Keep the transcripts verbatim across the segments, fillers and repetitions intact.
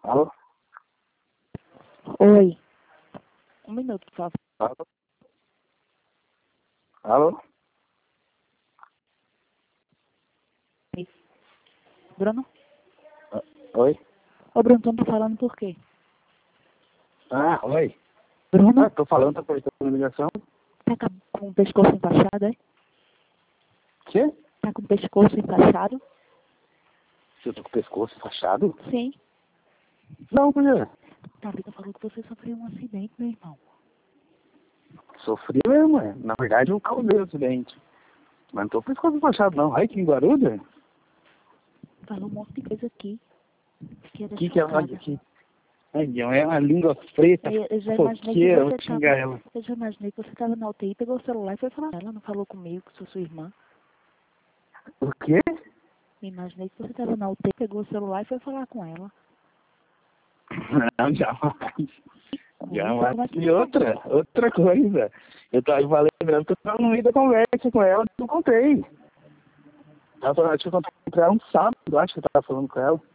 Alô? Oi. Um minuto, por favor. Alô? Alô? Bruno? Ah, Oi? Ô, Bruno, tu não tá falando por quê? Ah, oi. Bruno? Ah, tô falando, tá prestando ligação. Tá com com o pescoço enfaixado, é? Quê? Tá com o pescoço enfaixado? Se eu tô com o pescoço fachado? Sim. Não, por quê? Thalita falou que você sofreu um acidente, meu irmão. Sofri mesmo, é. Na verdade, eu causei o acidente. Mas não tô com o pescoço fachado, não. Ai, aqui em Guarulhos? Falou um monte de coisa aqui. Fiquei O que que é chocada. aqui? Ai, é uma língua preta, Eu, eu já imaginei que foqueira, vou você xingar tava... ela. Eu já imaginei que você tava na U T I, pegou o celular e foi falar. Ela não falou comigo, que sou sua irmã. O quê? Imaginei que você tava na U T I, pegou o celular e foi falar com ela. Não, jamais. Jamais. Como é que E não outra, outra coisa. Eu tava lembrando que eu tava no meio da conversa com ela, eu contei. Ela falou, acho que eu contei pra ela um sábado, eu acho que eu tava falando com ela.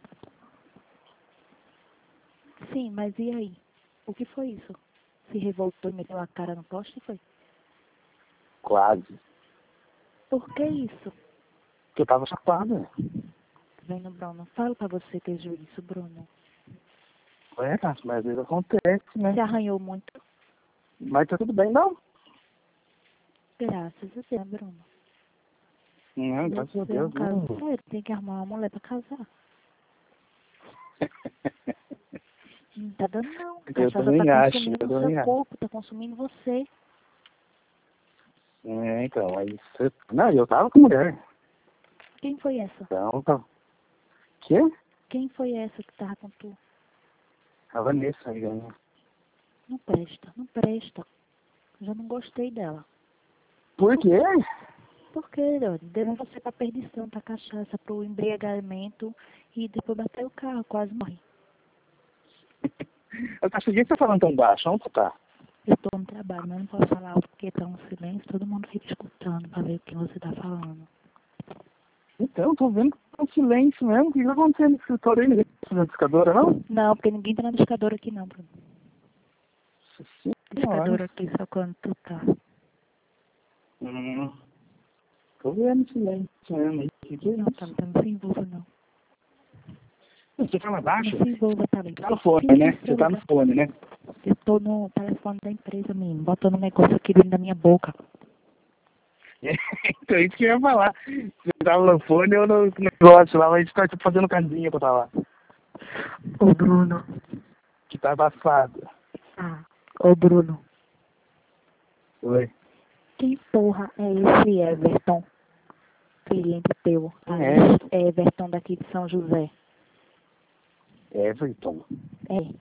Sim, mas e aí? O que foi isso? Se revoltou e meteu a cara no poste, foi? Quase. Por que isso? Porque eu tava chapado. Vendo, Bruno, falo pra você ter juízo, Bruno. É, cara, mas às vezes acontece, né? Se arranhou muito? Mas tá tudo bem, não? Graças a Deus, Bruno. Não, graças a Você é um Deus, caso não. sério, tem que arrumar uma mulher pra casar. Não tá dando não. A Eu cachaça também tá acho, consumindo eu o seu também acho. corpo, tá consumindo você. É, então, aí você... Não, eu tava com mulher. Quem foi essa? Então, tá. Quê? Quem foi essa que tava com tu? A Vanessa, aí, né? Não presta, não presta. Já não gostei dela. Por quê? Por quê, Dori? Deu você pra perdição, pra cachaça, pro embriagamento e depois bateu o carro, quase morri. Eu acho que você tá falando tão baixo, onde você tá? Eu tô no trabalho, mas não posso falar alto porque tá um silêncio, todo mundo fica escutando pra ver o que você tá falando. Então, tô vendo que tá um silêncio mesmo. O que tá acontecendo no escritório aí? Ninguém tá na discadora, não? Não, porque ninguém tá na discadora aqui não, Bruno. Sim, Discadora aqui só quando tu tá. Hum. Tô vendo silêncio mesmo. O que é Não, tá, isso? não se envolva não. Você fala baixo? Não se envolva, tá ali. Tá no fone, Tira né? o Você tá no celular. fone, né? Eu tô no telefone da empresa, menino, botando um negócio aqui dentro da minha boca. Então, isso que eu ia falar. Você tava no fone ou no negócio lá, mas tá fazendo casinha pra tá lá. Ô, Bruno. Que tá abafado. Ah, ô, Bruno. Oi. Quem porra é esse Everton? Cliente teu. Quem é? É Everton daqui de São José. Everton. É.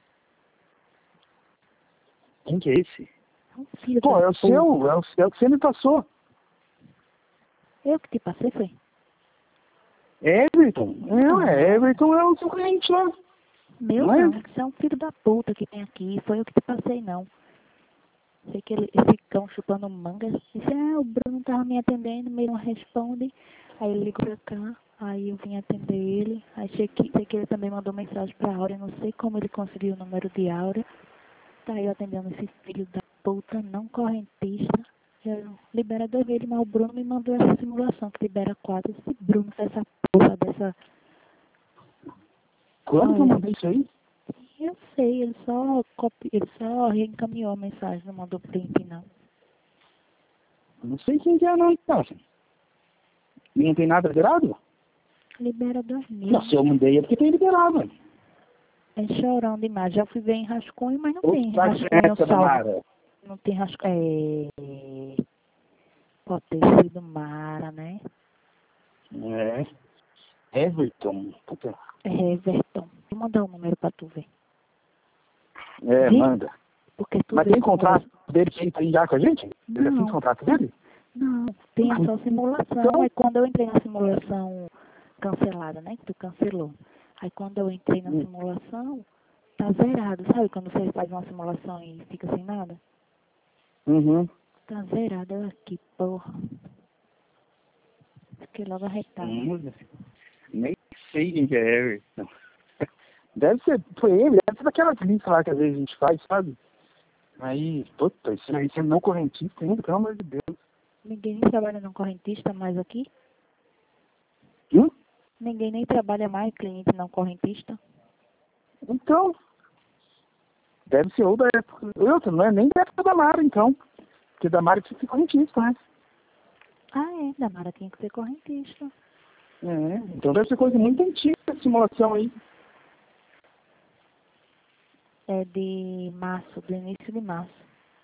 Quem que é esse? É um filho Pô, da é o puta. seu, é o seu que você me passou. Eu que te passei, foi? Everton? Não, é Everton, é o seu cliente lá. Meu Não é? não, você é um filho da puta que tem aqui. Foi eu que te passei, não. Sei que ele, esse cão chupando manga. Disse, ah, o Bruno tava me atendendo, meio não responde. Aí ele ligou pra cá, aí eu vim atender ele. Aí sei que, sei que ele também mandou mensagem pra Áurea, não sei como ele conseguiu o número de Áurea. Tá aí eu atendendo esse filho da puta, não correntista. Eu libera dois vezes, mas o Bruno me mandou essa simulação que libera quatro. Esse Bruno fez essa porra dessa... Quando que eu Olha, mandei isso aí? eu sei, ele só, copi... ele só reencaminhou a mensagem, não mandou print, não. Não sei quem que é não, então. E não tem nada liberado? Libera dois mil. Não, se eu mandei é porque tem liberado. É chorão demais. Já fui ver em rascunho, mas não Ou tem vai ser rascunho essa da salvo. Mara? Não tem rascunho. É... Pode ter sido Mara, né? É. Everton. Puta. É, Everton. Vou mandar o número pra tu ver. É, Vê? manda. Porque tu Mas vê tem como contrato você... dele que ele tá já com a gente? Ele assina o Não, contrato dele? não. Tem só simulação. Então, Aí quando eu entrei na simulação cancelada, né? Que tu cancelou. Aí quando eu entrei na hum, simulação, tá zerado. Sabe quando você faz uma simulação e fica sem nada? uhum. Tá zerado. Eu aqui, porra. Fiquei logo arretada. Hum, nem sei quem que é Everton. Deve ser, foi ele, deve ser daquelas listas lá que às vezes a gente faz, sabe? Aí, puta, isso aí, você não correntista ainda, pelo amor de Deus. Ninguém nem trabalha no correntista mais aqui? Hum? Ninguém nem trabalha mais cliente não correntista? Então, deve ser ou da época. Outra, não é nem da época da Mara, então. Porque da Mara tinha que ser correntista, né? Ah, é, da Mara tinha que ser correntista. É, então deve ser coisa muito antiga essa simulação aí. É de março, do início de março.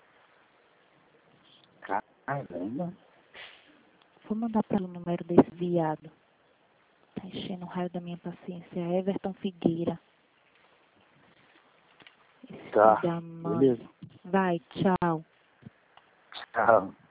Caramba. Vou mandar para o número desse viado. Tá enchendo o raio da minha paciência. Everton Figueira. Esse Tá, filho da mãe. beleza. Vai, tchau. Tchau.